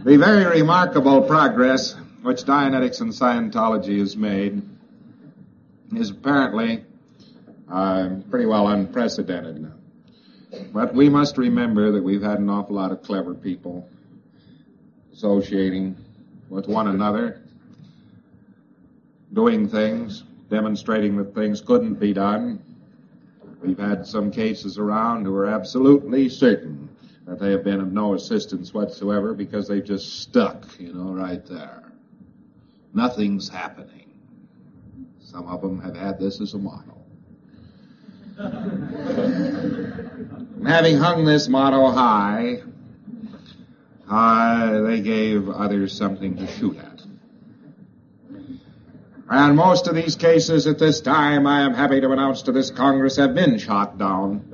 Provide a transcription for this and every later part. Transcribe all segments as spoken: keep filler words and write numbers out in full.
The very remarkable progress which Dianetics and Scientology has made is apparently uh, pretty well unprecedented. But we must remember that we've had an awful lot of clever people associating with one another, doing things, demonstrating that things couldn't be done. We've had some cases around who are absolutely certain that they have been of no assistance whatsoever because they've just stuck, you know, right there. Nothing's happening. Some of them have had this as a motto. And having hung this motto high, uh, they gave others something to shoot at. And most of these cases at this time, I am happy to announce to this Congress, have been shot down.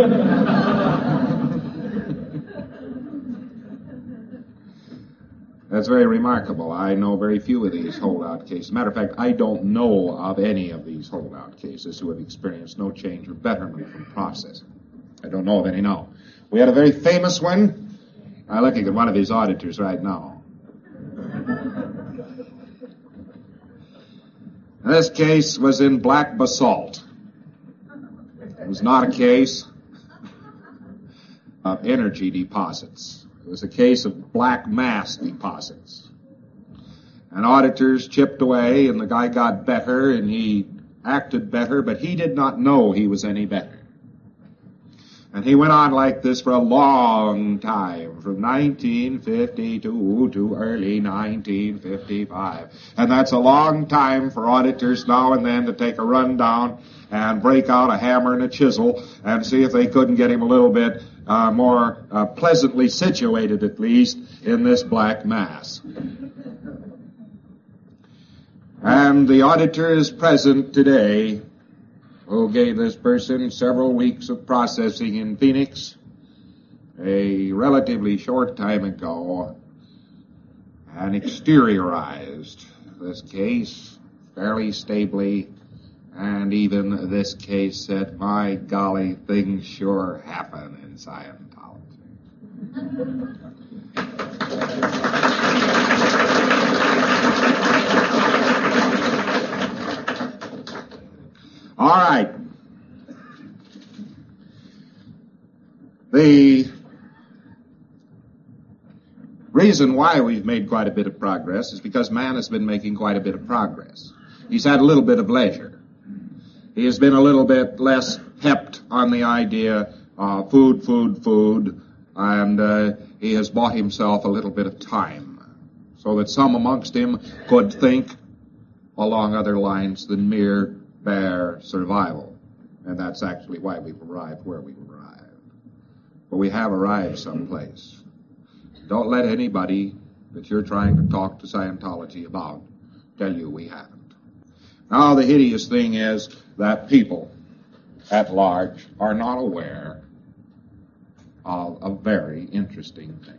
That's very remarkable. I know very few of these holdout cases. Matter of fact, I don't know of any of these holdout cases who have experienced no change or betterment from processing. I don't know of any now. We had a very famous one. I'm looking at one of his auditors right now. This case was in black basalt. It was not a case of energy deposits. It was a case of black mass deposits. And auditors chipped away, and the guy got better, and he acted better, but he did not know he was any better. And he went on like this for a long time, from nineteen fifty-two to early nineteen fifty-five. And that's a long time for auditors now and then to take a rundown and break out a hammer and a chisel and see if they couldn't get him a little bit uh, more uh, pleasantly situated, at least, in this black mass. And the auditor is present today who gave this person several weeks of processing in Phoenix a relatively short time ago and exteriorized this case fairly stably, and even this case said, my golly, things sure happen in Scientology. All right. The reason why we've made quite a bit of progress is because man has been making quite a bit of progress. He's had a little bit of leisure. He has been a little bit less hepped on the idea of food, food, food, and uh, he has bought himself a little bit of time so that some amongst him could think along other lines than mere bare survival. And that's actually why we've arrived where we've arrived. But we have arrived someplace. Don't let anybody that you're trying to talk to Scientology about tell you we haven't. Now, the hideous thing is that people at large are not aware of a very interesting thing.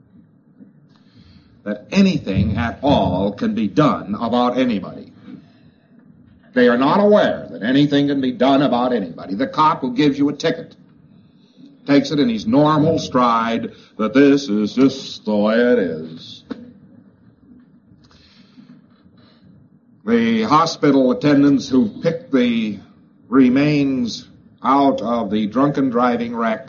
That anything at all can be done about anybody. They are not aware that anything can be done about anybody. The cop who gives you a ticket takes it in his normal stride that this is just the way it is. The hospital attendants who picked the remains out of the drunken driving wreck,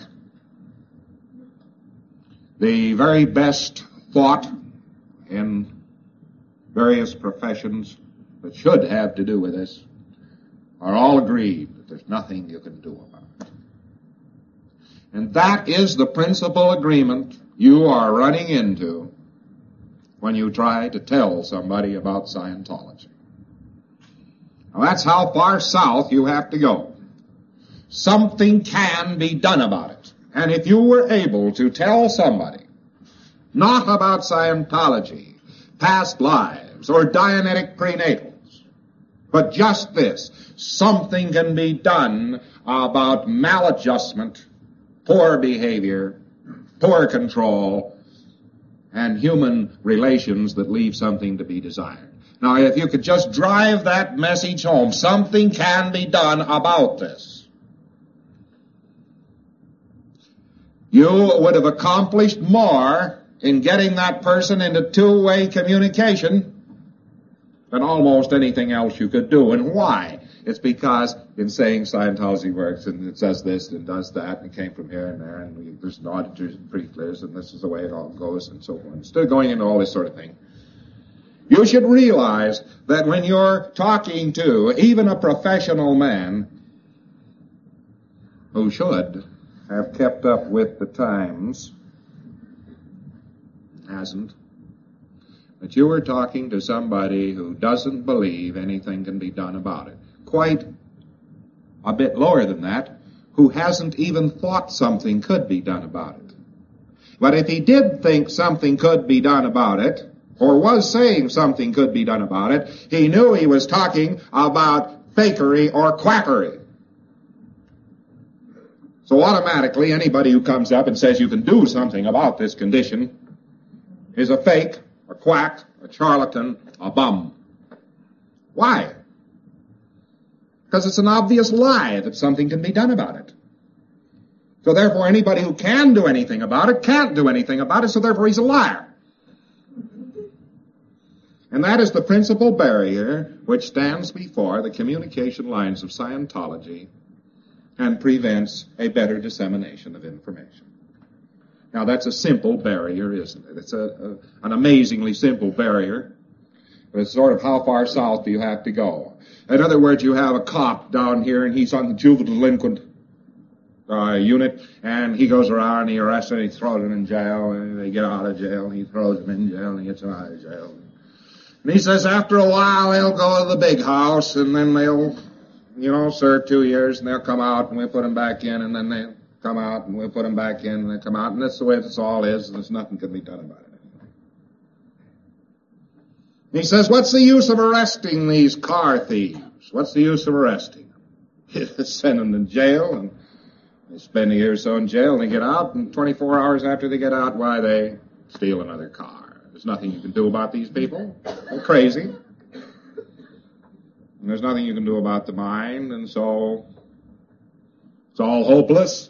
the very best thought in various professions that should have to do with this, are all agreed that there's nothing you can do about it. And that is the principal agreement you are running into when you try to tell somebody about Scientology. Now, that's how far south you have to go. Something can be done about it. And if you were able to tell somebody, not about Scientology, past lives, or Dianetic prenatals, but just this, something can be done about maladjustment, poor behavior, poor control, and human relations that leave something to be desired. Now, if you could just drive that message home, something can be done about this, you would have accomplished more in getting that person into two-way communication than almost anything else you could do. And why? It's because in saying Scientology works and it does this and does that and it came from here and there and we, there's auditors and pre-clears and this is the way it all goes and so forth. Instead of going into all this sort of thing, you should realize that when you're talking to even a professional man who should have kept up with the times, hasn't, that you were talking to somebody who doesn't believe anything can be done about it. Quite a bit lower than that, who hasn't even thought something could be done about it. But if he did think something could be done about it, or was saying something could be done about it, he knew he was talking about fakery or quackery. So automatically, anybody who comes up and says you can do something about this condition is a fake, a quack, a charlatan, a bum. Why? Because it's an obvious lie that something can be done about it. So therefore, anybody who can do anything about it can't do anything about it, so therefore he's a liar. And that is the principal barrier which stands before the communication lines of Scientology and prevents a better dissemination of information. Now, that's a simple barrier, isn't it? It's a, a, an amazingly simple barrier. It's sort of how far south do you have to go? In other words, you have a cop down here, and he's on the juvenile delinquent uh, unit, and he goes around, and he arrests them, and he throws them in jail, and they get out of jail, and he throws them in jail, and he gets them out of jail. And he says after a while, they'll go to the big house, and then they'll, you know, serve two years, and they'll come out, and we'll put them back in, and then they'll come out, and we'll put them back in, and they come out, and that's the way this all is, and there's nothing can be done about it. And he says, what's the use of arresting these car thieves? What's the use of arresting them? Send them to jail, and they spend a year or so in jail, and they get out, and twenty-four hours after they get out, why, they steal another car. There's nothing you can do about these people. They're crazy. And there's nothing you can do about the mind, and so it's all hopeless.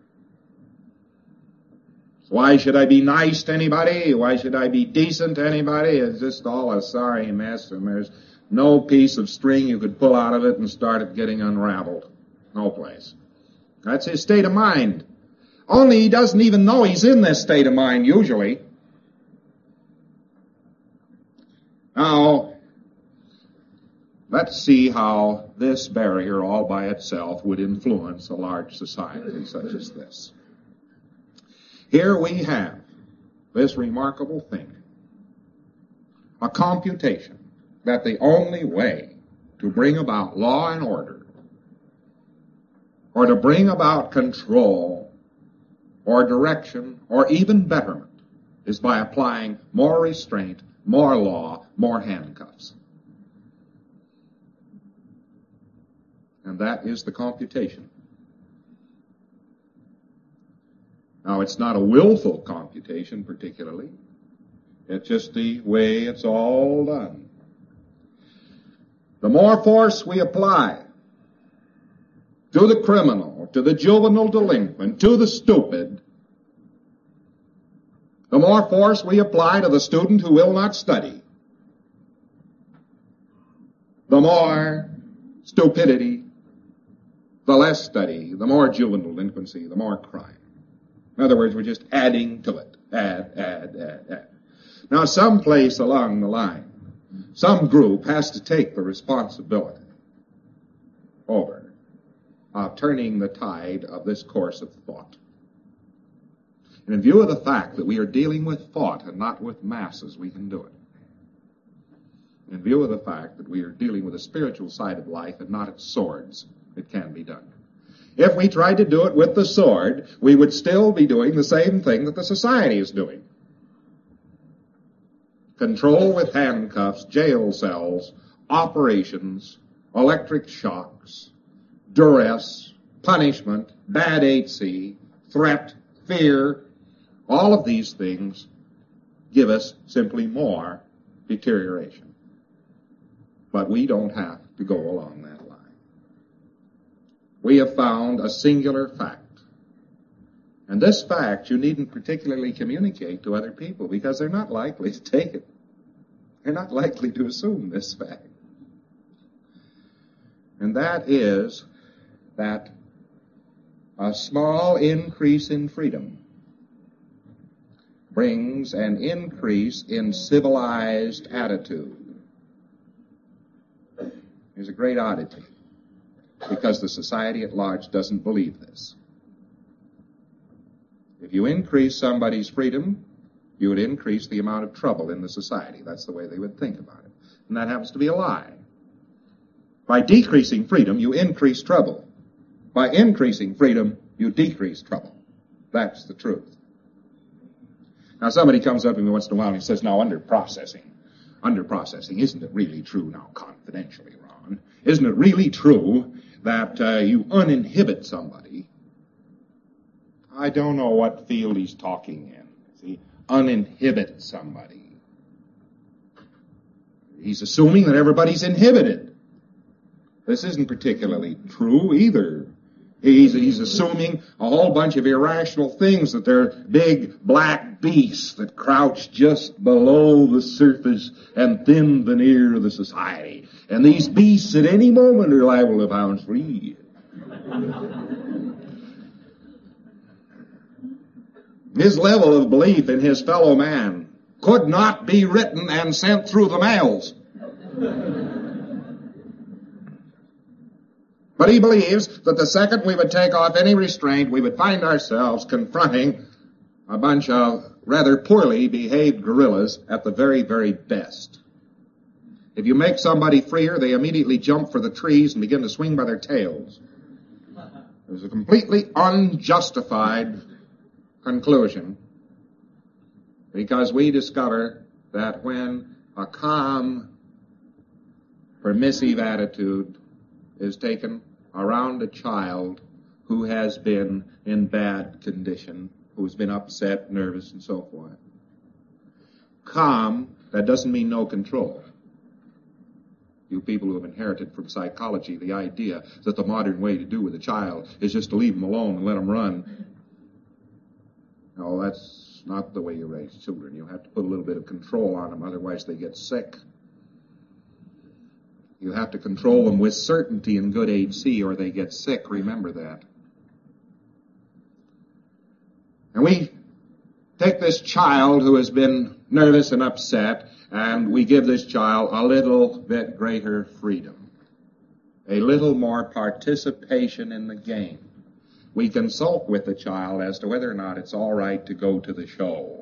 Why should I be nice to anybody? Why should I be decent to anybody? It's just all a sorry mess, and there's no piece of string you could pull out of it and start it getting unraveled. No place. That's his state of mind. Only he doesn't even know he's in this state of mind, usually. Now, let's see how this barrier all by itself would influence a large society such as this. Here we have this remarkable thing, a computation that the only way to bring about law and order, or to bring about control, or direction, or even betterment, is by applying more restraint, more law, more handcuffs. And that is the computation. Now, it's not a willful computation particularly. It's just the way it's all done. The more force we apply to the criminal, to the juvenile delinquent, to the stupid, the more force we apply to the student who will not study, the more stupidity, the less study, the more juvenile delinquency, the more crime. In other words, we're just adding to it. Add, add, add, add. Now, someplace along the line, some group has to take the responsibility over of turning the tide of this course of thought. And in view of the fact that we are dealing with thought and not with masses, we can do it. In view of the fact that we are dealing with the spiritual side of life and not its swords, it can be done. If we tried to do it with the sword, we would still be doing the same thing that the society is doing. Control with handcuffs, jail cells, operations, electric shocks, duress, punishment, bad H C, threat, fear, all of these things give us simply more deterioration. But we don't have to go along that line. We have found a singular fact, And this fact you needn't particularly communicate to other people because they're not likely to take it. They're not likely to assume this fact. And that is that a small increase in freedom brings an increase in civilized attitude. There's a great oddity, because the society at large doesn't believe this. If you increase somebody's freedom, you would increase the amount of trouble in the society. That's the way they would think about it. And that happens to be a lie. By decreasing freedom, you increase trouble. By increasing freedom, you decrease trouble. That's the truth. Now, somebody comes up to me once in a while and he says, now, under processing, under processing, isn't it really true, now, confidentially, Ron, isn't it really true that uh, you uninhibit somebody? I don't know what field he's talking in. See, uninhibit somebody. He's assuming that everybody's inhibited. This isn't particularly true either. He's, he's assuming a whole bunch of irrational things, that they're big black beasts that crouch just below the surface and thin veneer of the society. And these beasts at any moment are liable to bounce free. His level of belief in his fellow man could not be written and sent through the mails. But he believes that the second we would take off any restraint, we would find ourselves confronting a bunch of rather poorly behaved gorillas at the very, very best. If you make somebody freer, they immediately jump for the trees and begin to swing by their tails. There's a completely unjustified conclusion, because we discover that when a calm, permissive attitude is taken around a child who has been in bad condition, who's been upset, nervous, and so forth. Calm, that doesn't mean no control. You people who have inherited from psychology the idea that the modern way to do with a child is just to leave them alone and let them run. No, that's not the way you raise children. You have to put a little bit of control on them, otherwise they get sick. You have to control them with certainty and good H C, or they get sick. Remember that. And we take this child who has been nervous and upset, and we give this child a little bit greater freedom, a little more participation in the game. We consult with the child as to whether or not it's all right to go to the show.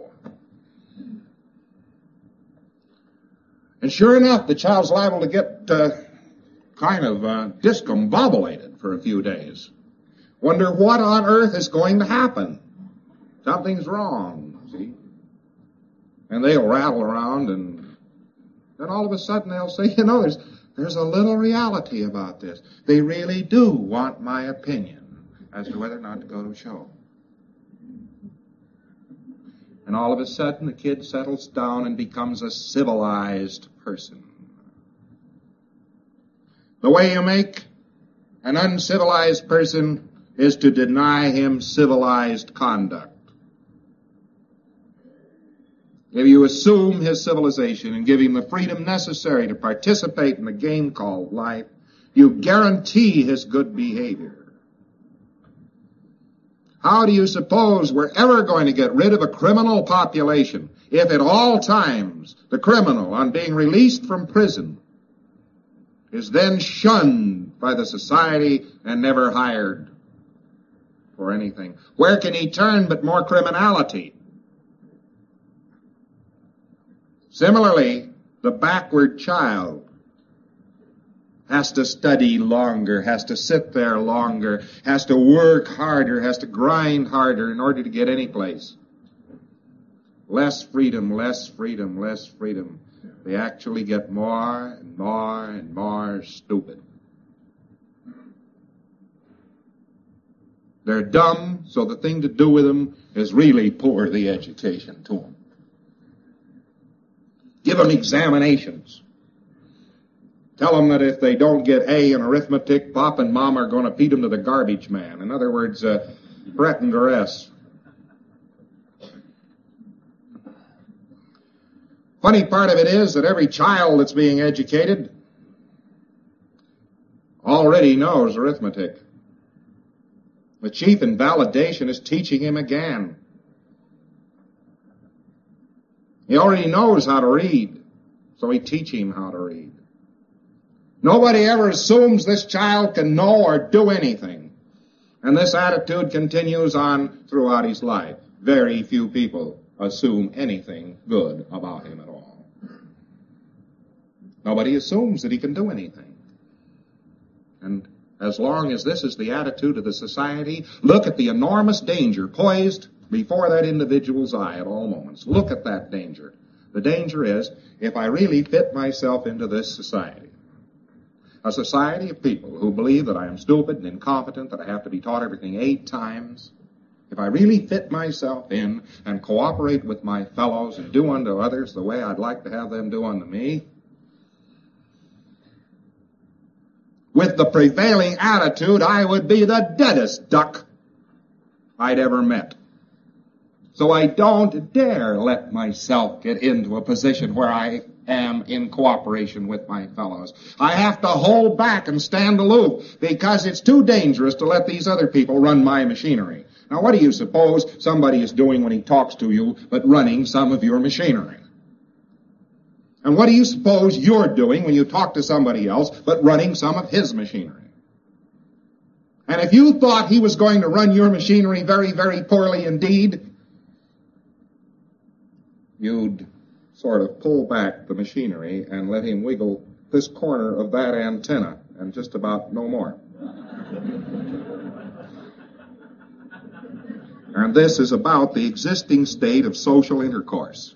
And sure enough, the child's liable to get uh, kind of uh, discombobulated for a few days. Wonder what on earth is going to happen. Something's wrong, see? And they'll rattle around, and then all of a sudden they'll say, you know, there's, there's a little reality about this. They really do want my opinion as to whether or not to go to a show. And all of a sudden, the kid settles down and becomes a civilized person. The way you make an uncivilized person is to deny him civilized conduct. If you assume his civilization and give him the freedom necessary to participate in the game called life, you guarantee his good behavior. How do you suppose we're ever going to get rid of a criminal population if at all times the criminal, on being released from prison, is then shunned by the society and never hired for anything? Where can he turn but more criminality? Similarly, the backward child has to study longer, has to sit there longer, has to work harder, has to grind harder in order to get any place. Less freedom, less freedom, less freedom. They actually get more and more and more stupid. They're dumb, so the thing to do with them is really pour the education to them. Give them examinations. Tell them that if they don't get A in arithmetic, Pop and Mom are going to feed them to the garbage man. In other words, uh, threat and duress. Funny part of it is that every child that's being educated already knows arithmetic. The chief invalidation is teaching him again. He already knows how to read, so we teach him how to read. Nobody ever assumes this child can know or do anything. And this attitude continues on throughout his life. Very few people assume anything good about him at all. Nobody assumes that he can do anything. And as long as this is the attitude of the society, look at the enormous danger poised before that individual's eye at all moments. Look at that danger. The danger is, if I really fit myself into this society, a society of people who believe that I am stupid and incompetent, that I have to be taught everything eight times, if I really fit myself in and cooperate with my fellows and do unto others the way I'd like to have them do unto me, with the prevailing attitude, I would be the deadest duck I'd ever met. So I don't dare let myself get into a position where I am in cooperation with my fellows. I have to hold back and stand aloof because it's too dangerous to let these other people run my machinery. Now, what do you suppose somebody is doing when he talks to you but running some of your machinery? And what do you suppose you're doing when you talk to somebody else but running some of his machinery? And if you thought he was going to run your machinery very, very poorly indeed, you'd sort of pull back the machinery and let him wiggle this corner of that antenna and just about no more. And this is about the existing state of social intercourse.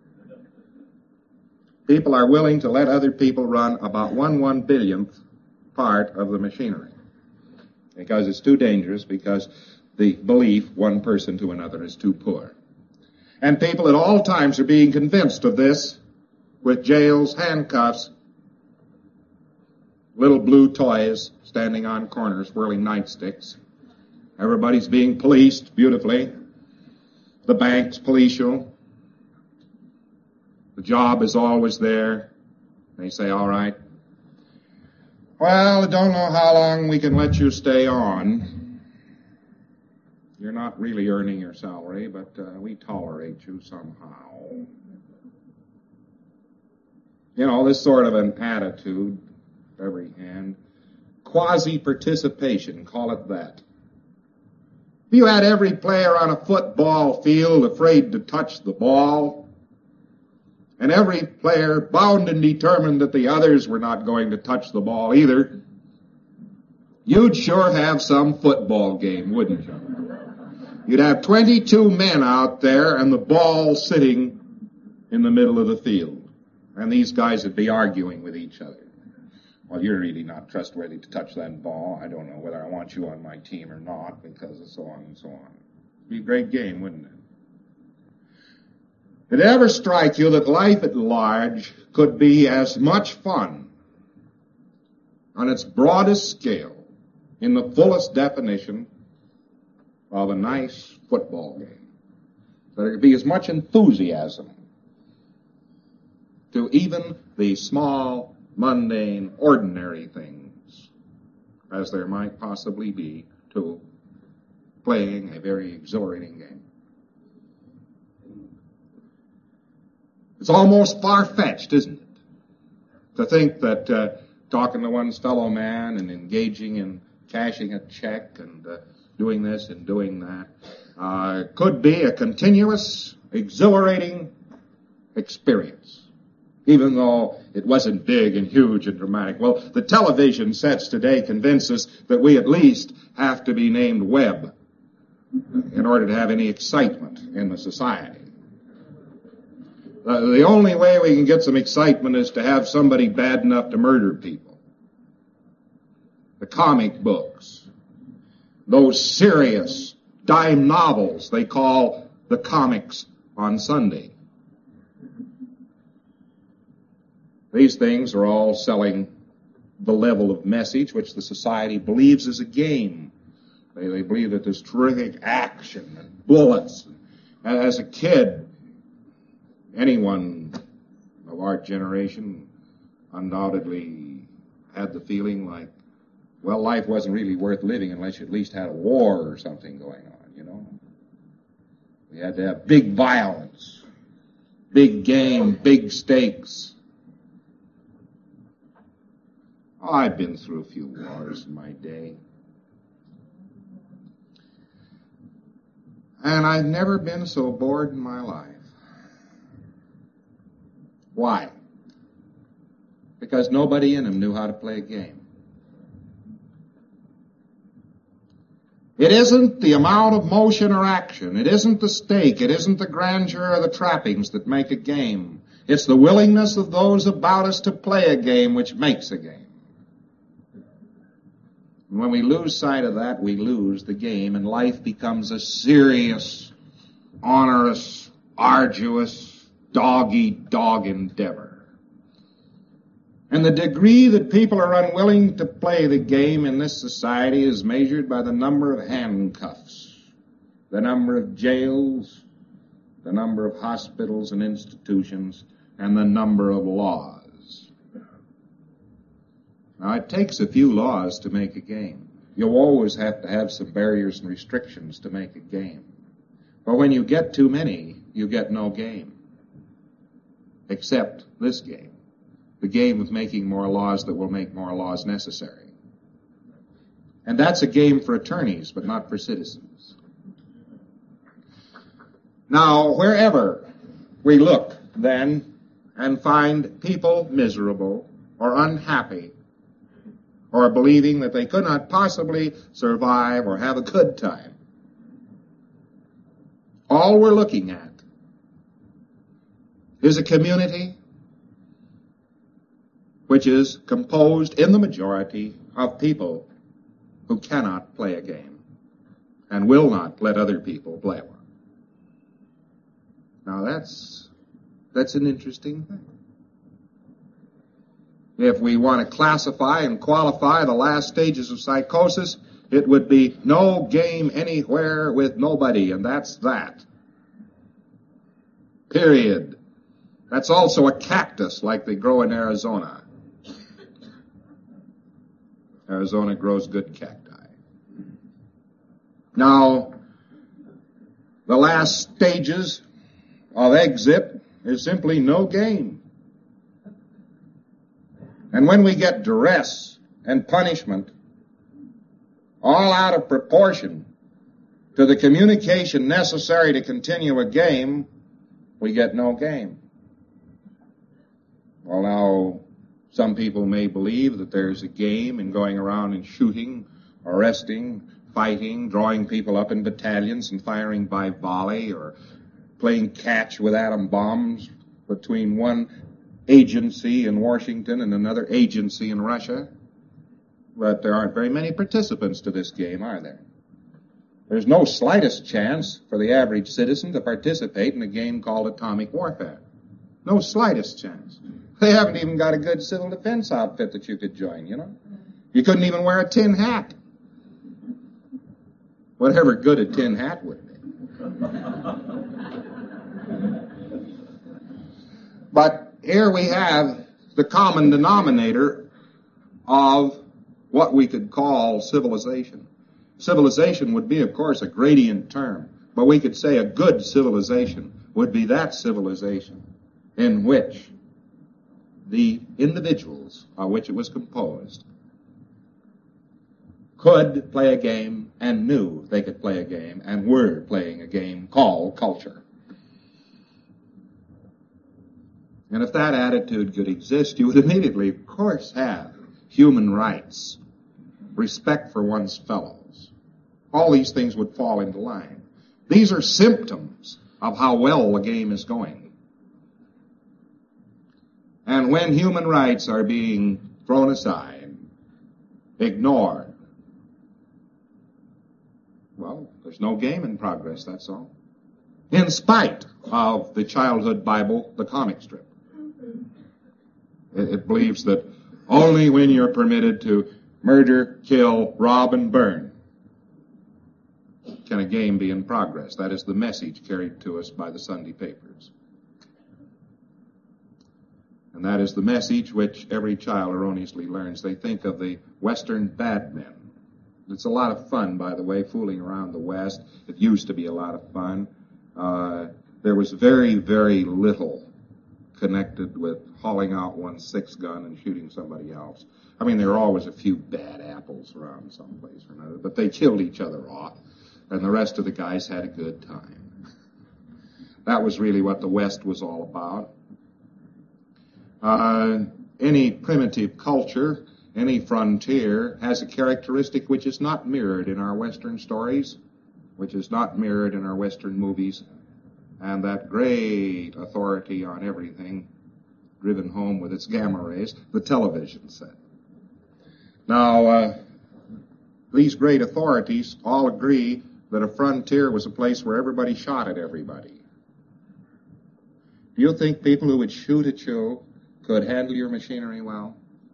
People are willing to let other people run about one one billionth part of the machinery because it's too dangerous, because the belief one person to another is too poor. And people at all times are being convinced of this with jails, handcuffs, little blue toys standing on corners whirling nightsticks. Everybody's being policed beautifully. The banks police you. The job is always there. They say, all right, well, I don't know how long we can let you stay on. You're not really earning your salary, but uh, we tolerate you somehow. You know, this sort of an attitude, every hand, quasi-participation, call it that. If you had every player on a football field afraid to touch the ball, and every player bound and determined that the others were not going to touch the ball either, you'd sure have some football game, wouldn't you? You'd have twenty-two men out there and the ball sitting in the middle of the field. And these guys would be arguing with each other. Well, you're really not trustworthy to touch that ball. I don't know whether I want you on my team or not, because of so on and so on. It'd be a great game, wouldn't it? Did it ever strike you that life at large could be as much fun on its broadest scale, in the fullest definition, of a nice football game? That there could be as much enthusiasm to even the small, mundane, ordinary things as there might possibly be to playing a very exhilarating game. It's almost far-fetched, isn't it, to think that uh, talking to one's fellow man and engaging in cashing a check and uh, doing this and doing that uh, could be a continuous, exhilarating experience, even though it wasn't big and huge and dramatic. Well, the television sets today convince us that we at least have to be named Webb in order to have any excitement in the society. Uh, the only way we can get some excitement is to have somebody bad enough to murder people. The comic books, those serious dime novels they call the comics on Sunday. These things are all selling the level of message which the society believes is a game. They, they believe that there's terrific action and bullets. And as a kid, anyone of our generation undoubtedly had the feeling like, well, life wasn't really worth living unless you at least had a war or something going on, you know. We had to have big violence, big game, big stakes. Oh, I've been through a few wars in my day. And I've never been so bored in my life. Why? Because nobody in them knew how to play a game. It isn't the amount of motion or action. It isn't the stake. It isn't the grandeur or the trappings that make a game. It's the willingness of those about us to play a game which makes a game. And when we lose sight of that, we lose the game, and life becomes a serious, onerous, arduous, dog-eat-dog endeavor. And the degree that people are unwilling to play the game in this society is measured by the number of handcuffs, the number of jails, the number of hospitals and institutions, and the number of laws. Now, it takes a few laws to make a game. You'll always have to have some barriers and restrictions to make a game. But when you get too many, you get no game. Except this game. The game of making more laws that will make more laws necessary. And that's a game for attorneys, but not for citizens. Now, wherever we look, then, and find people miserable or unhappy or believing that they could not possibly survive or have a good time, all we're looking at is a community which is composed in the majority of people who cannot play a game and will not let other people play one. Now that's, that's an interesting thing. If we want to classify and qualify the last stages of psychosis, it would be no game anywhere with nobody, and that's that. Period. That's also a cactus like they grow in Arizona. Arizona grows good cacti. Now, the last stages of exit is simply no game. And when we get duress and punishment all out of proportion to the communication necessary to continue a game, we get no game. Well, now, some people may believe that there's a game in going around and shooting, arresting, fighting, drawing people up in battalions and firing by volley, or playing catch with atom bombs between one agency in Washington and another agency in Russia. But there aren't very many participants to this game, are there? There's no slightest chance for the average citizen to participate in a game called atomic warfare. No slightest chance. They haven't even got a good civil defense outfit that you could join, you know. You couldn't even wear a tin hat. Whatever good a tin hat would be. But here we have the common denominator of what we could call civilization. Civilization would be, of course, a gradient term, but we could say a good civilization would be that civilization in which the individuals of which it was composed could play a game and knew they could play a game and were playing a game called culture. And if that attitude could exist, you would immediately, of course, have human rights, respect for one's fellows. All these things would fall into line. These are symptoms of how well the game is going. And when human rights are being thrown aside, ignored, well, there's no game in progress, that's all. In spite of the childhood Bible, the comic strip. It, it believes that only when you're permitted to murder, kill, rob, and burn can a game be in progress. That is the message carried to us by the Sunday papers. And that is the message which every child erroneously learns. They think of the Western bad men. It's a lot of fun, by the way, fooling around the West. It used to be a lot of fun. Uh, there was very, very little connected with hauling out one's six gun and shooting somebody else. I mean, there were always a few bad apples around someplace or another, but they killed each other off, and the rest of the guys had a good time. That was really what the West was all about. Uh, any primitive culture, any frontier, has a characteristic which is not mirrored in our Western stories, which is not mirrored in our Western movies, and that great authority on everything driven home with its gamma rays, the television set. Now, uh, these great authorities all agree that a frontier was a place where everybody shot at everybody. Do you think people who would shoot at you could handle your machinery well?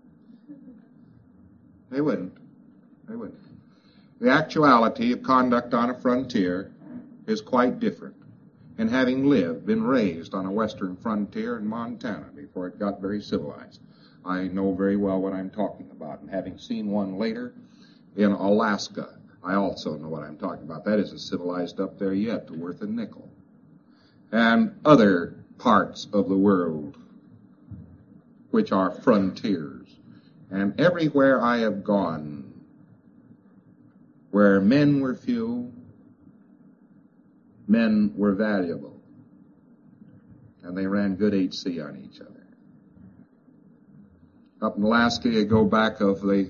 They wouldn't. They wouldn't. The actuality of conduct on a frontier is quite different. And having lived, been raised on a western frontier in Montana before it got very civilized, I know very well what I'm talking about. And having seen one later in Alaska, I also know what I'm talking about. That isn't civilized up there yet, to worth a nickel. And other parts of the world which are frontiers. And everywhere I have gone, where men were few, men were valuable, and they ran good H C on each other. Up in Alaska, you go back of the,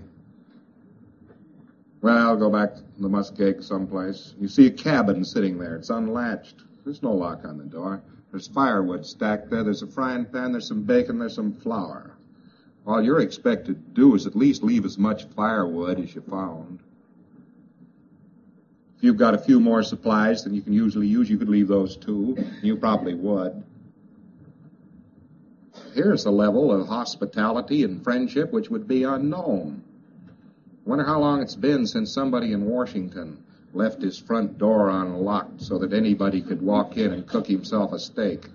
well, go back to the Muskeg someplace. You see a cabin sitting there. It's unlatched. There's no lock on the door. There's firewood stacked there. There's a frying pan. There's some bacon. There's some flour. All you're expected to do is at least leave as much firewood as you found. If you've got a few more supplies than you can usually use, you could leave those too. You probably would. Here's a level of hospitality and friendship which would be unknown. I wonder how long it's been since somebody in Washington left his front door unlocked so that anybody could walk in and cook himself a steak.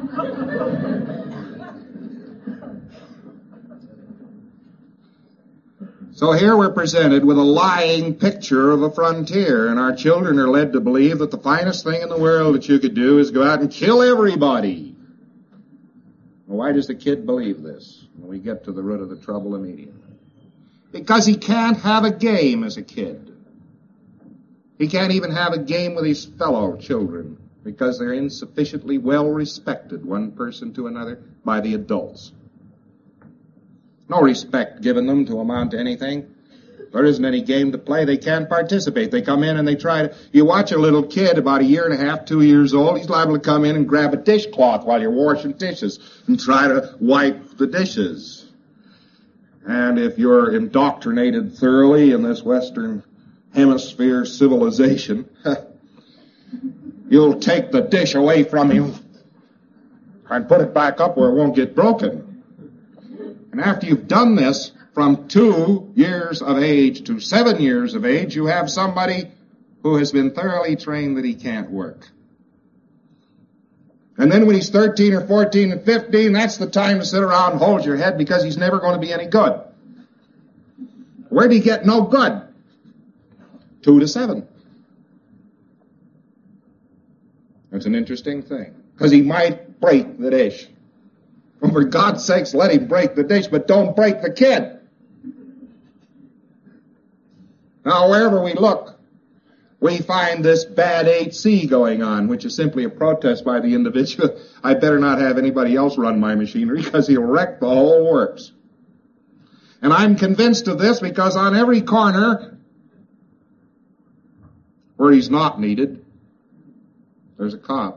So here we're presented with a lying picture of a frontier, and our children are led to believe that the finest thing in the world that you could do is go out and kill everybody. Well, why does the kid believe this? When we get to the root of the trouble immediately. Because he can't have a game as a kid. He can't even have a game with his fellow children because they're insufficiently well respected, one person to another, by the adults. No respect given them to amount to anything. There isn't any game to play. They can't participate. They come in and they try to... You watch a little kid about a year and a half, two years old, he's liable to come in and grab a dishcloth while you're washing dishes and try to wipe the dishes. And if you're indoctrinated thoroughly in this Western Hemisphere civilization, you'll take the dish away from him and put it back up where it won't get broken. And after you've done this, from two years of age to seven years of age, you have somebody who has been thoroughly trained that he can't work. And then when he's thirteen or fourteen and fifteen, that's the time to sit around and hold your head because he's never going to be any good. Where'd he get no good? Two to seven. That's an interesting thing, because he might break the dish. Well, for God's sakes, let him break the dish, but don't break the kid. Now, wherever we look, we find this bad H C going on, which is simply a protest by the individual. I better not have anybody else run my machinery because he'll wreck the whole works. And I'm convinced of this because on every corner where he's not needed, there's a cop.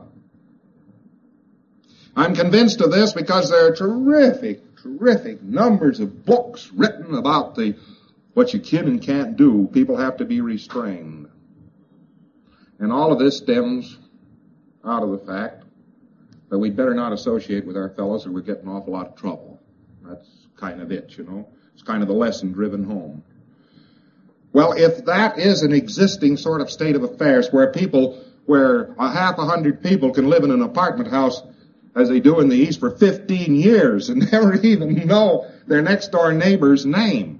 I'm convinced of this because there are terrific, terrific numbers of books written about the what you can and can't do. People have to be restrained. And all of this stems out of the fact that we'd better not associate with our fellows or we'll get in an awful lot of trouble. That's kind of it, you know. It's kind of the lesson driven home. Well, if that is an existing sort of state of affairs where people, where a half a hundred people can live in an apartment house as they do in the East, for fifteen years and never even know their next-door neighbor's name.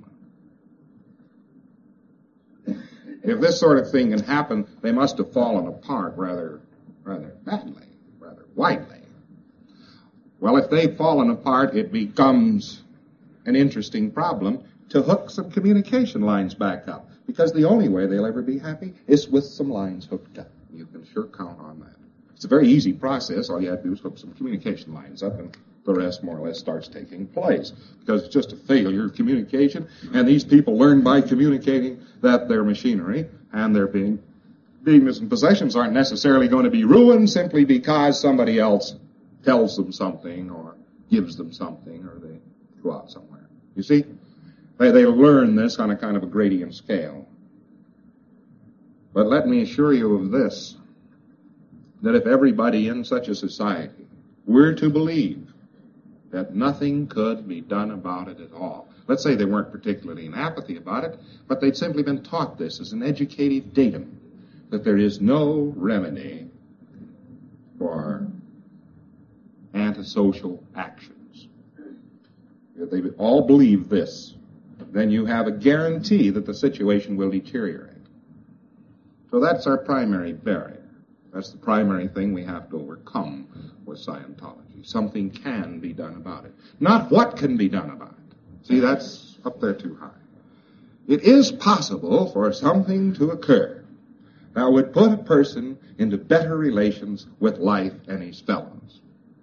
If this sort of thing can happen, they must have fallen apart rather, rather badly, rather widely. Well, if they've fallen apart, it becomes an interesting problem to hook some communication lines back up, because the only way they'll ever be happy is with some lines hooked up. You can sure count on that. It's a very easy process. All you have to do is hook some communication lines up, and the rest more or less starts taking place, because it's just a failure of communication, and these people learn by communicating that their machinery and their being, beingness and possessions aren't necessarily going to be ruined simply because somebody else tells them something or gives them something, or they go out somewhere. You see? They, they learn this on a kind of a gradient scale. But let me assure you of this, that if everybody in such a society were to believe that nothing could be done about it at all, let's say they weren't particularly in apathy about it, but they'd simply been taught this as an educative datum, that there is no remedy for antisocial actions. If they all believe this, then you have a guarantee that the situation will deteriorate. So that's our primary barrier. That's the primary thing we have to overcome with Scientology. Something can be done about it. Not what can be done about it. See, that's up there too high. It is possible for something to occur that would put a person into better relations with life and his fellows.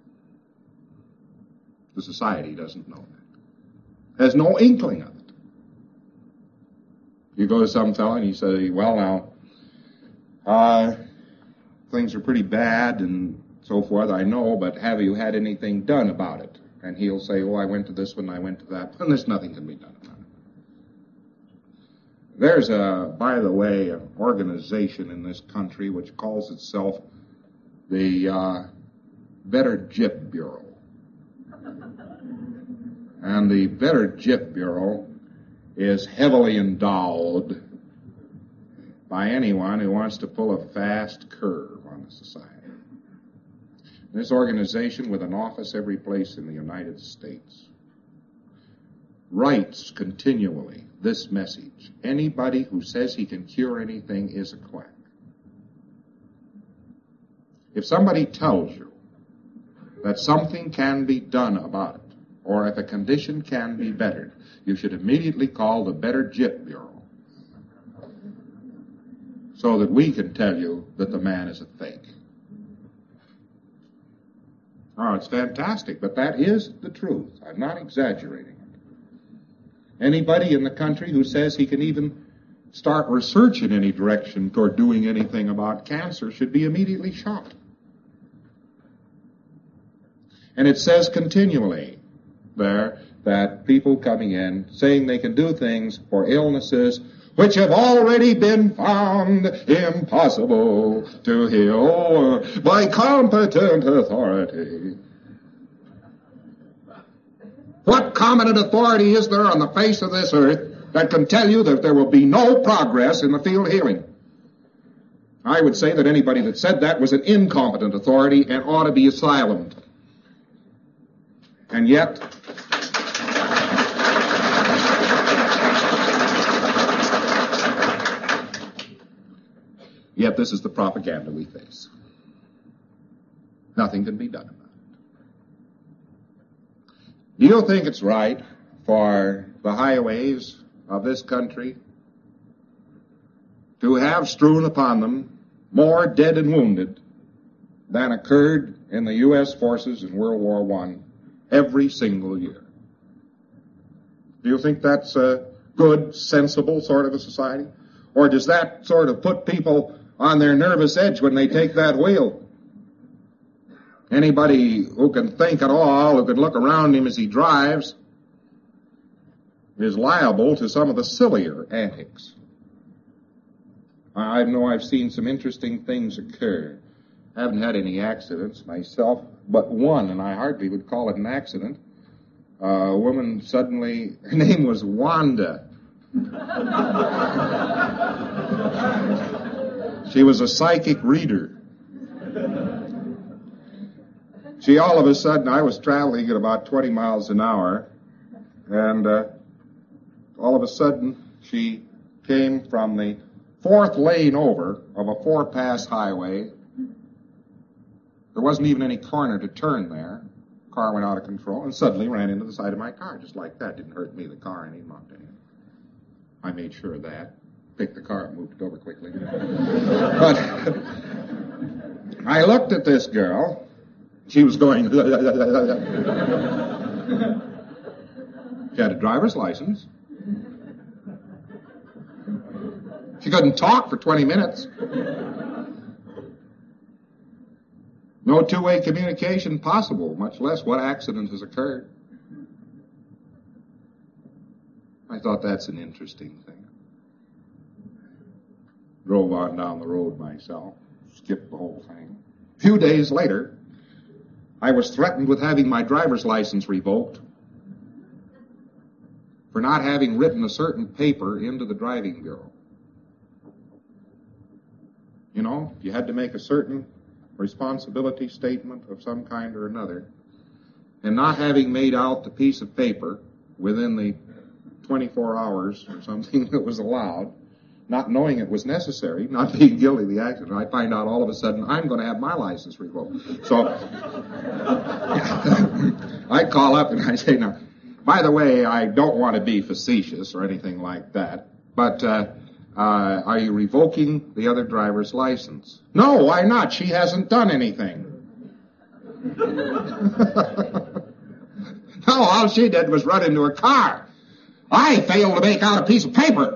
The society doesn't know that. Has no inkling of it. You go to some fellow and you say, well, now, uh, things are pretty bad and so forth, I know, but have you had anything done about it? And he'll say, oh, I went to this one, I went to that, and there's nothing can be done about it. There's a, by the way, an organization in this country which calls itself the uh, Better Jip Bureau. And the Better Jip Bureau is heavily endowed by anyone who wants to pull a fast curve on the society. This organization, with an office every place in the United States, writes continually this message: anybody who says he can cure anything is a quack. If somebody tells you that something can be done about it, or if a condition can be bettered, you should immediately call the Better Jip Bureau so that we can tell you that the man is a fake. Oh, it's fantastic, but that is the truth. I'm not exaggerating it. Anybody in the country who says he can even start research in any direction toward doing anything about cancer should be immediately shot. And it says continually there that people coming in saying they can do things for illnesses which have already been found impossible to heal by competent authority. What competent authority is there on the face of this earth that can tell you that there will be no progress in the field of healing? I would say that anybody that said that was an incompetent authority and ought to be asylumed. And yet, Yet this is the propaganda we face. Nothing can be done about it. Do you think it's right for the highways of this country to have strewn upon them more dead and wounded than occurred in the U S forces in World War One every single year? Do you think that's a good, sensible sort of a society? Or does that sort of put people on their nervous edge when they take that wheel? Anybody who can think at all, who can look around him as he drives, is liable to some of the sillier antics. I know I've seen some interesting things occur. I haven't had any accidents myself, but one, and I hardly would call it an accident. Uh, a woman suddenly, her name was Wanda. She was a psychic reader. She all of a sudden, I was traveling at about twenty miles an hour, and uh, all of a sudden she came from the fourth lane over of a four-pass highway. There wasn't even any corner to turn there. The car went out of control and suddenly ran into the side of my car, just like that. Didn't hurt me, the car, any amount to him. I made sure of that. Picked the car and moved it over quickly. But I looked at this girl. She was going... She had a driver's license. She couldn't talk for twenty minutes. No two-way communication possible, much less what accident has occurred. I thought that's an interesting thing. Drove on down the road myself, skipped the whole thing. A few days later, I was threatened with having my driver's license revoked for not having written a certain paper into the driving bureau. You know, you had to make a certain responsibility statement of some kind or another, and not having made out the piece of paper within the twenty-four hours or something that was allowed, not knowing it was necessary, not being guilty of the accident, I find out all of a sudden I'm going to have my license revoked. So I call up and I say, now, by the way, I don't want to be facetious or anything like that, but uh, uh, are you revoking the other driver's license? No, why not? She hasn't done anything. No, all she did was run into a car. I failed to make out a piece of paper.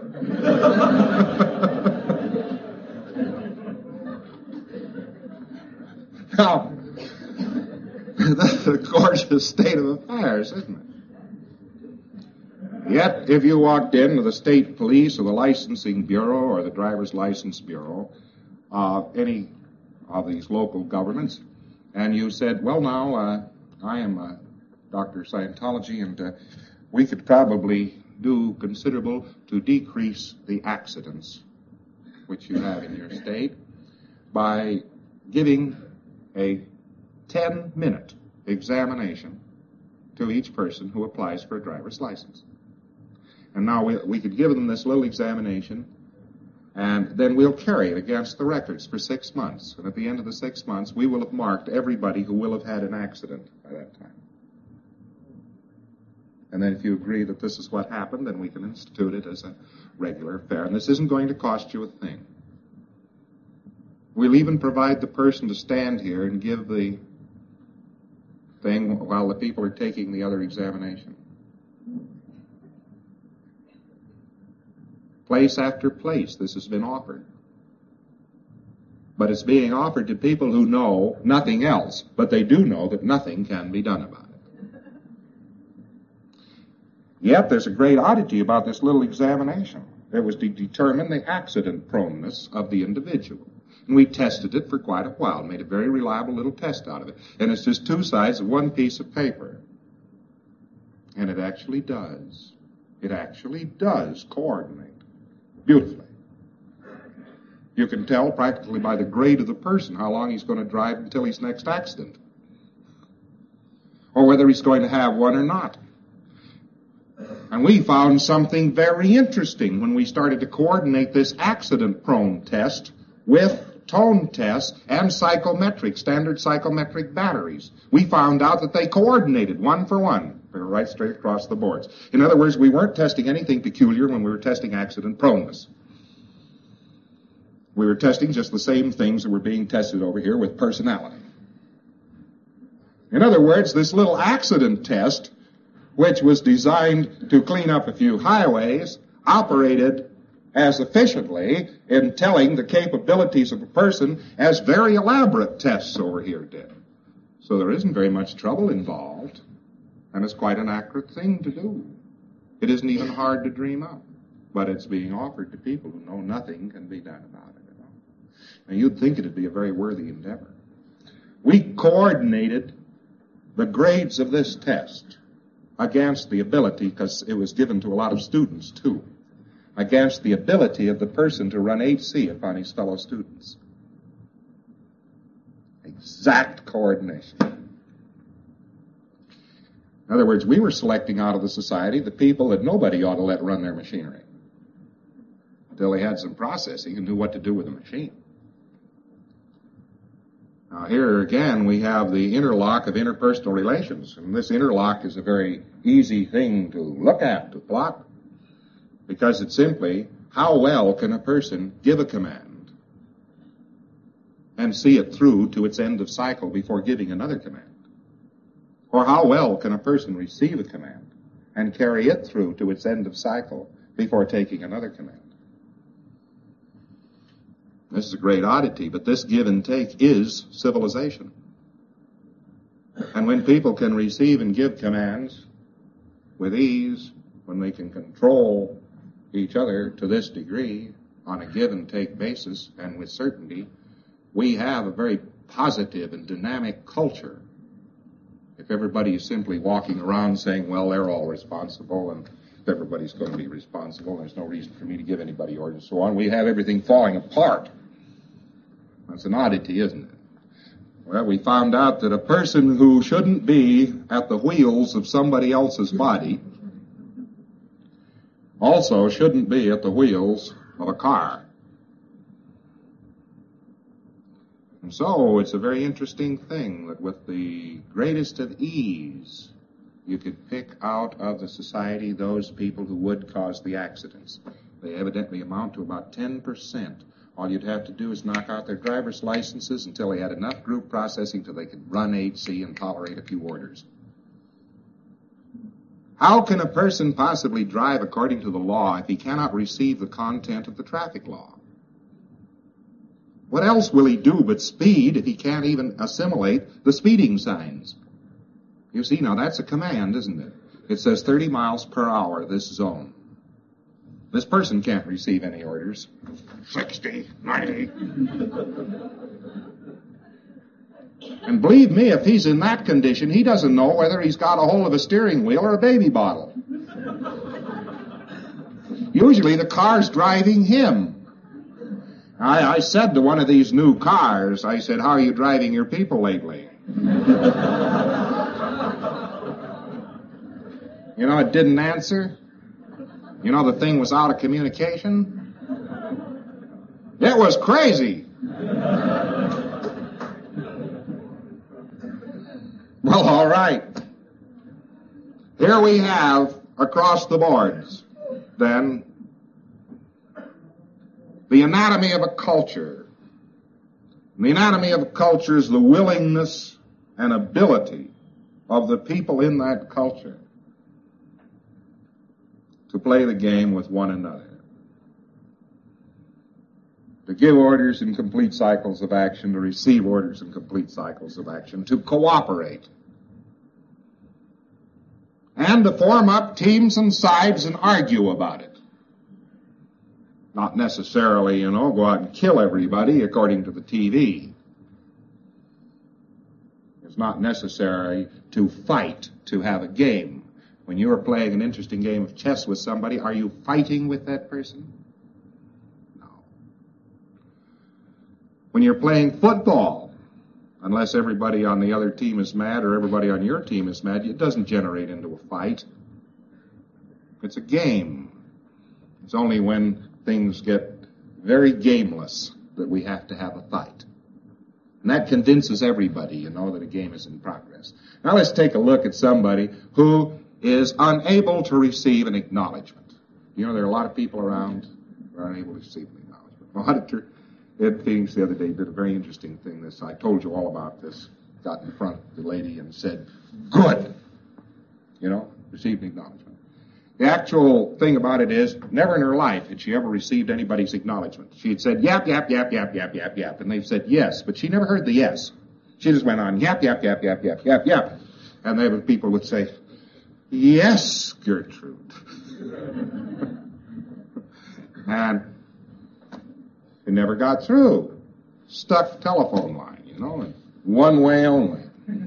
Now, that's a gorgeous state of affairs, isn't it? Yet, if you walked into the state police or the licensing bureau or the driver's license bureau, uh, any of these local governments, and you said, well, now, uh, I am uh, Doctor Scientology, and uh, we could probably do considerable to decrease the accidents which you have in your state by giving a ten-minute examination to each person who applies for a driver's license. And now we, we could give them this little examination, and then we'll carry it against the records for six months. And at the end of the six months, we will have marked everybody who will have had an accident by that time. And then if you agree that this is what happened, then we can institute it as a regular affair. And this isn't going to cost you a thing. We'll even provide the person to stand here and give the thing while the people are taking the other examination. Place after place, this has been offered. But it's being offered to people who know nothing else, but they do know that nothing can be done about it. Yet there's a great oddity about this little examination. It was to determine the accident proneness of the individual. And we tested it for quite a while, made a very reliable little test out of it. And it's just two sides of one piece of paper. And it actually does. It actually does coordinate beautifully. You can tell practically by the grade of the person how long he's going to drive until his next accident, or whether he's going to have one or not. And we found something very interesting when we started to coordinate this accident-prone test with tone tests and psychometric, standard psychometric batteries. We found out that they coordinated one for one. They were right straight across the boards. In other words, we weren't testing anything peculiar when we were testing accident proneness. We were testing just the same things that were being tested over here with personality. In other words, this little accident test, which was designed to clean up a few highways, operated as efficiently in telling the capabilities of a person as very elaborate tests over here did. So there isn't very much trouble involved. And it's quite an accurate thing to do. It isn't even hard to dream up, but it's being offered to people who know nothing can be done about it. You know? Now, you'd think it'd be a very worthy endeavor. We coordinated the grades of this test against the ability, because it was given to a lot of students, too, against the ability of the person to run H C upon his fellow students. Exact coordination. In other words, we were selecting out of the society the people that nobody ought to let run their machinery until they had some processing and knew what to do with the machine. Now here again we have the interlock of interpersonal relations, and this interlock is a very easy thing to look at, to plot, because it's simply how well can a person give a command and see it through to its end of cycle before giving another command. Or how well can a person receive a command and carry it through to its end of cycle before taking another command. This is a great oddity, but this give and take is civilization. And when people can receive and give commands with ease, when they can control each other to this degree on a give and take basis and with certainty, we have a very positive and dynamic culture. If everybody is simply walking around saying, well, they're all responsible and everybody's going to be responsible, there's no reason for me to give anybody orders and so on, we have everything falling apart. That's an oddity, isn't it? Well, we found out that a person who shouldn't be at the wheels of somebody else's body also shouldn't be at the wheels of a car. And so it's a very interesting thing that with the greatest of ease you could pick out of the society those people who would cause the accidents. They evidently amount to about ten percent. All you'd have to do is knock out their driver's licenses until they had enough group processing till they could run H C and tolerate a few orders. How can a person possibly drive according to the law if he cannot receive the content of the traffic law? What else will he do but speed if he can't even assimilate the speeding signs? You see, now that's a command, isn't it? It says thirty miles per hour, this zone. This person can't receive any orders. sixty, ninety. And believe me, if he's in that condition, he doesn't know whether he's got a hold of a steering wheel or a baby bottle. Usually the car's driving him. I, I said to one of these new cars, I said, how are you driving your people lately? You know, it didn't answer. You know, the thing was out of communication. It was crazy. Well, all right. Here we have, across the boards, then, the anatomy of a culture. And the anatomy of a culture is the willingness and ability of the people in that culture to play the game with one another, to give orders in complete cycles of action, to receive orders in complete cycles of action, to cooperate, and to form up teams and sides and argue about it. Not necessarily, you know, go out and kill everybody according to the T V. It's not necessary to fight to have a game. When you are playing an interesting game of chess with somebody, are you fighting with that person? No. When you're playing football, unless everybody on the other team is mad or everybody on your team is mad, it doesn't generate into a fight. It's a game. It's only when things get very gameless that we have to have a fight. And that convinces everybody, you know, that a game is in progress. Now let's take a look at somebody who is unable to receive an acknowledgement. You know, there are a lot of people around who are unable to receive an acknowledgement. My auditor, Ed Phoenix, the other day did a very interesting thing. This I told you all about this. Got in front of the lady and said, good. You know, received an acknowledgement. The actual thing about it is, never in her life had she ever received anybody's acknowledgement. She had said, yap, yap, yap, yap, yap, yap, yap, and they've said yes, but she never heard the yes. She just went on, yap, yap, yap, yap, yap, yap, yap. And then people would say, yes, Gertrude. And it never got through. Stuck telephone line, you know, and one way only.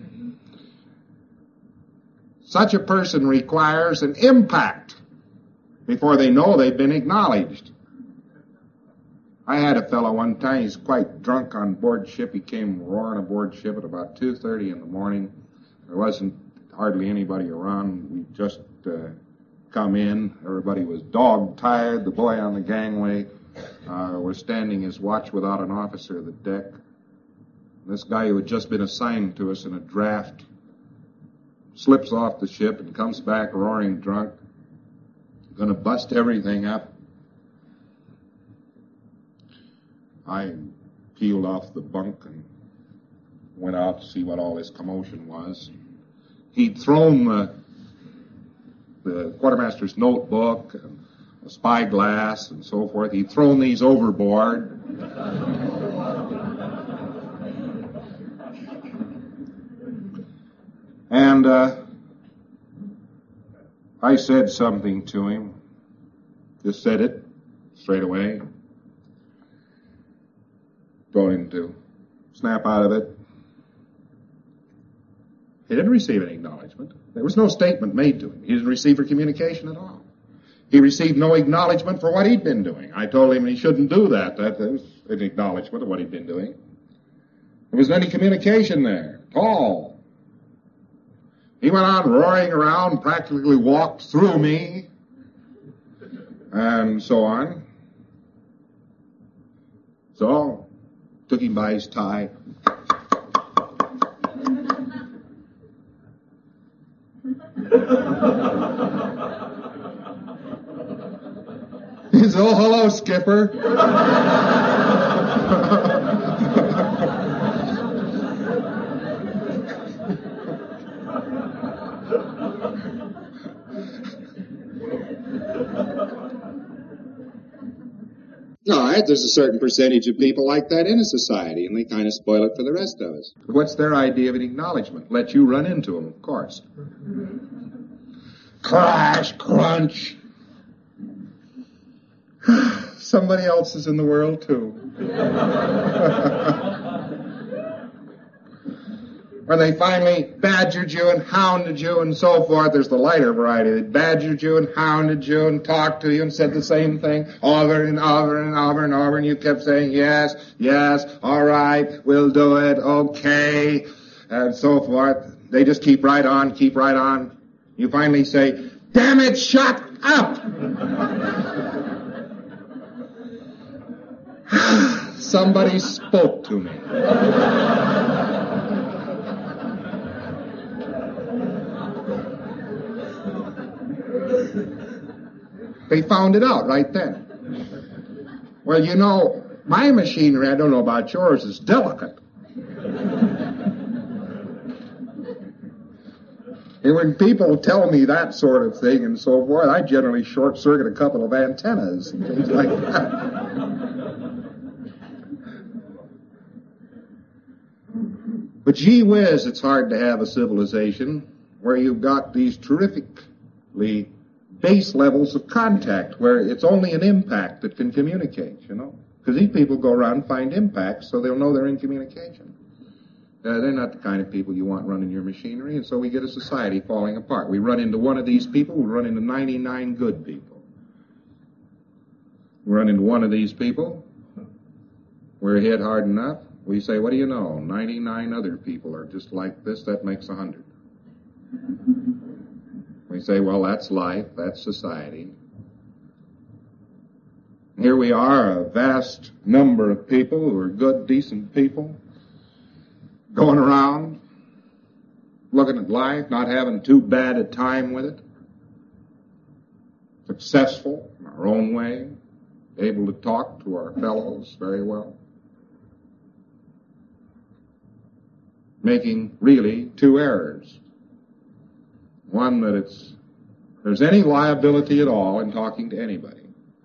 Such a person requires an impact before they know they've been acknowledged. I had a fellow one time, he's quite drunk on board ship. He came roaring aboard ship at about two thirty in the morning. There wasn't hardly anybody around. We just uh, come in. Everybody was dog-tired. The boy on the gangway uh, was standing his watch without an officer at the deck. This guy who had just been assigned to us in a draft slips off the ship and comes back roaring drunk, going to bust everything up. I peeled off the bunk and went out to see what all this commotion was. He'd thrown the, the quartermaster's notebook and a spyglass and so forth. He'd thrown these overboard. And uh, I said something to him. Just said it straight away. Told him to snap out of it. He didn't receive any acknowledgement. There was no statement made to him. He didn't receive a communication at all. He received no acknowledgement for what he'd been doing. I told him he shouldn't do that. That was an acknowledgement of what he'd been doing. There wasn't any communication there at all. He went on roaring around, practically walked through me, and so on. So, took him by his tie. He said, "Oh, hello, Skipper." All right, there's a certain percentage of people like that in a society, and they kind of spoil it for the rest of us. What's their idea of an acknowledgement? Let you run into them, of course. Crash, crunch. Somebody else is in the world, too. When they finally badgered you and hounded you and so forth, there's the lighter variety. They badgered you and hounded you and talked to you and said the same thing over and over and over and over, and you kept saying, yes, yes, all right, we'll do it, okay, and so forth. They just keep right on, keep right on. You finally say, damn it, shut up! Somebody spoke to me. They found it out right then. Well, you know, my machinery, I don't know about yours, is delicate. And when people tell me that sort of thing and so forth, I generally short-circuit a couple of antennas and things like that. But gee whiz, it's hard to have a civilization where you've got these terrifically base levels of contact, where it's only an impact that can communicate, you know. Because these people go around and find impacts so they'll know they're in communication. Uh, they're not the kind of people you want running your machinery, and so we get a society falling apart. We run into one of these people, we run into ninety-nine good people. We run into one of these people, we're hit hard enough, we say, what do you know, ninety-nine other people are just like this, that makes a hundred. We say, well, that's life, that's society. Here we are, a vast number of people who are good, decent people, going around, looking at life, not having too bad a time with it, successful in our own way, able to talk to our fellows very well, making really two errors. One, that it's there's any liability at all in talking to anybody.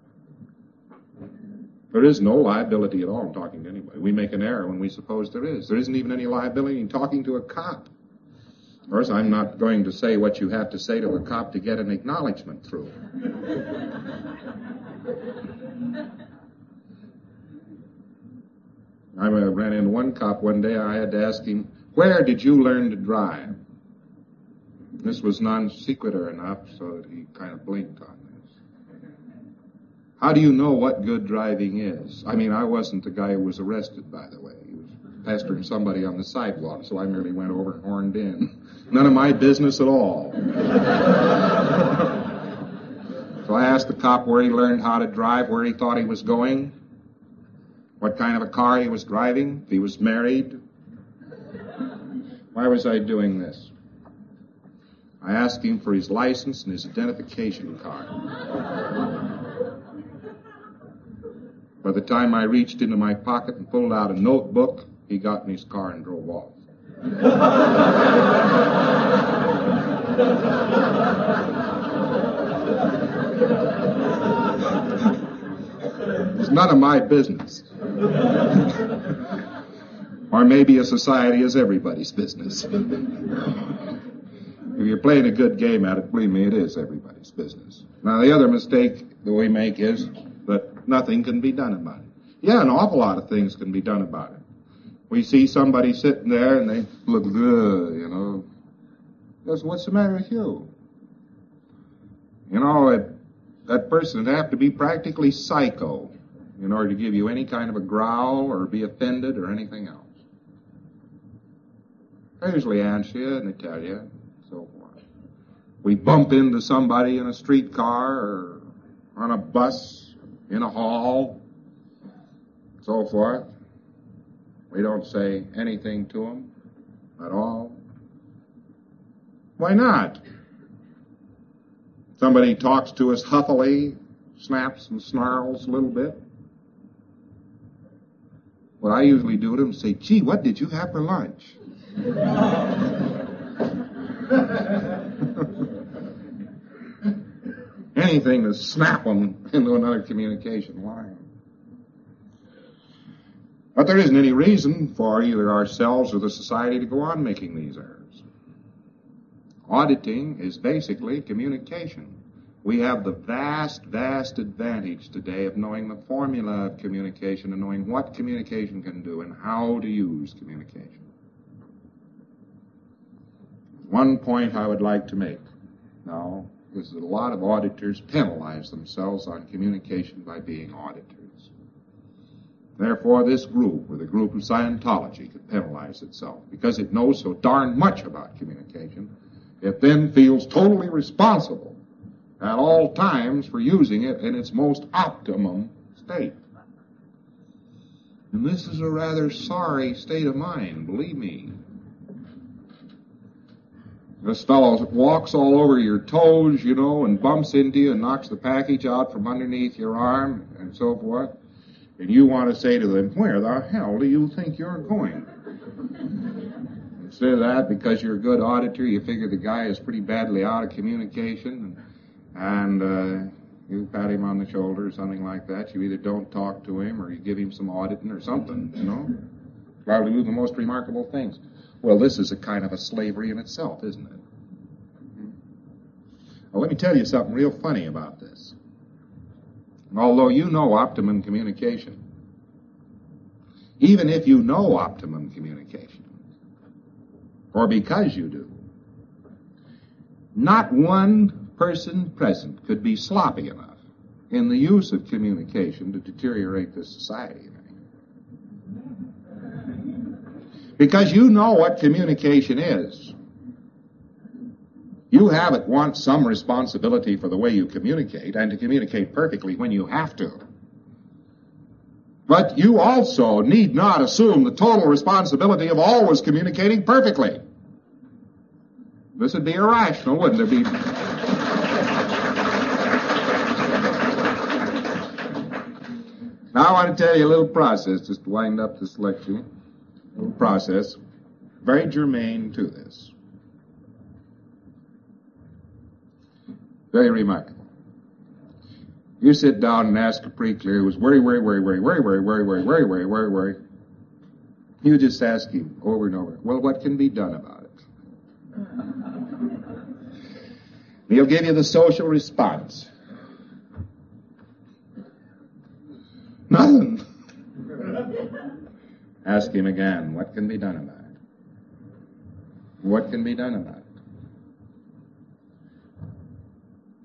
There is no liability at all in talking to anybody. We make an error when we suppose there is. There isn't even any liability in talking to a cop. Of course, I'm not going to say what you have to say to a cop to get an acknowledgement through. I ran into one cop one day. I had to ask him, where did you learn to drive? This was non sequitur enough so that he kind of blinked on this. How do you know what good driving is? I mean, I wasn't the guy who was arrested, by the way. He was pestering somebody on the sidewalk, so I merely went over and horned in. None of my business at all. So I asked the cop where he learned how to drive, where he thought he was going, what kind of a car he was driving, if he was married. Why was I doing this? I asked him for his license and his identification card. By the time I reached into my pocket and pulled out a notebook, he got in his car and drove off. It's none of my business. Or maybe a society is everybody's business. If you're playing a good game at it, believe me, it is everybody's business. Now, the other mistake that we make is that nothing can be done about it. Yeah, an awful lot of things can be done about it. We see somebody sitting there and they look good, you know. Yes, what's the matter with you? You know, it, that person would have to be practically psycho in order to give you any kind of a growl or be offended or anything else. They usually answer you and they tell you, so forth. We bump into somebody in a streetcar or on a bus, in a hall, so forth. We don't say anything to them at all. Why not? Somebody talks to us huffily, snaps and snarls a little bit. What I usually do to them is say, gee, what did you have for lunch? Anything to snap them into another communication line. But there isn't any reason for either ourselves or the society to go on making these errors. Auditing is basically communication. We have the vast, vast advantage today of knowing the formula of communication and knowing what communication can do and how to use communication. One point I would like to make now is that a lot of auditors penalize themselves on communication by being auditors. Therefore, this group, or the group of Scientology, could penalize itself because it knows so darn much about communication. It then feels totally responsible at all times for using it in its most optimum state. And this is a rather sorry state of mind, believe me. This fellow walks all over your toes, you know, and bumps into you and knocks the package out from underneath your arm and so forth. And you want to say to them, where the hell do you think you're going? Instead of that, because you're a good auditor, you figure the guy is pretty badly out of communication, and, and uh, you pat him on the shoulder or something like that. You either don't talk to him or you give him some auditing or something, you know. Probably do the most remarkable things. Well, this is a kind of a slavery in itself, isn't it? Well, let me tell you something real funny about this. Although you know optimum communication, even if you know optimum communication, or because you do, not one person present could be sloppy enough in the use of communication to deteriorate this society. Because you know what communication is. You have at once some responsibility for the way you communicate and to communicate perfectly when you have to. But you also need not assume the total responsibility of always communicating perfectly. This would be irrational, wouldn't it be? Now I want to tell you a little process just to wind up this lecture. A little process very germane to this. Very remarkable. You sit down and ask a pre-clear who's worry, worry, worry, worry, worry, worry, worry, worry, worry, worry, worry, worry. You just ask him over and over, well, what can be done about it? He'll give you the social response. Nothing. Ask him again, what can be done about it? What can be done about it?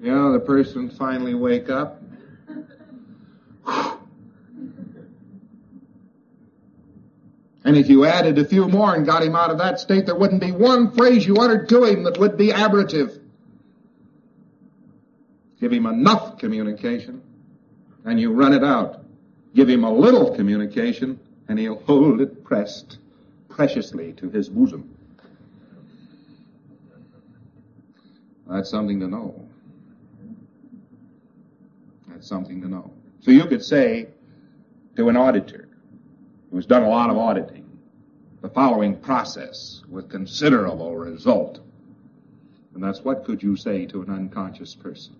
You know, the person finally wake up. And if you added a few more and got him out of that state, there wouldn't be one phrase you uttered to him that would be aberrative. Give him enough communication, and you run it out. Give him a little communication, and he'll hold it pressed preciously to his bosom. That's something to know. That's something to know. So you could say to an auditor who's done a lot of auditing the following process with considerable result. And that's, what could you say to an unconscious person?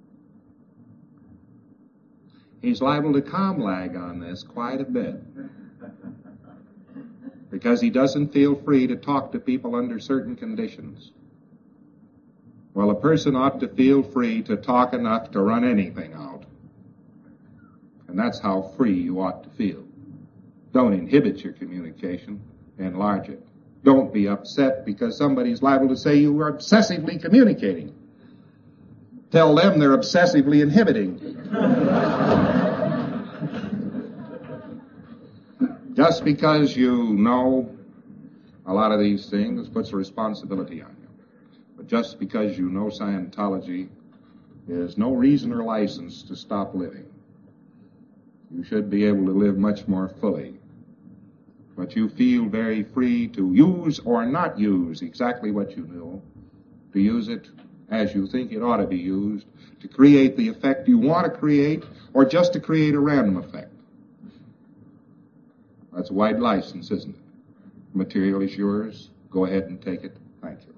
He's liable to calm lag on this quite a bit, because he doesn't feel free to talk to people under certain conditions. Well, a person ought to feel free to talk enough to run anything out. And that's how free you ought to feel. Don't inhibit your communication, enlarge it. Don't be upset because somebody's liable to say you are obsessively communicating. Tell them they're obsessively inhibiting. Just because you know a lot of these things puts a responsibility on you. But just because you know Scientology is no reason or license to stop living. You should be able to live much more fully. But you feel very free to use or not use exactly what you know, to use it as you think it ought to be used, to create the effect you want to create, or just to create a random effect. That's a wide license, isn't it? Material is yours. Go ahead and take it. Thank you.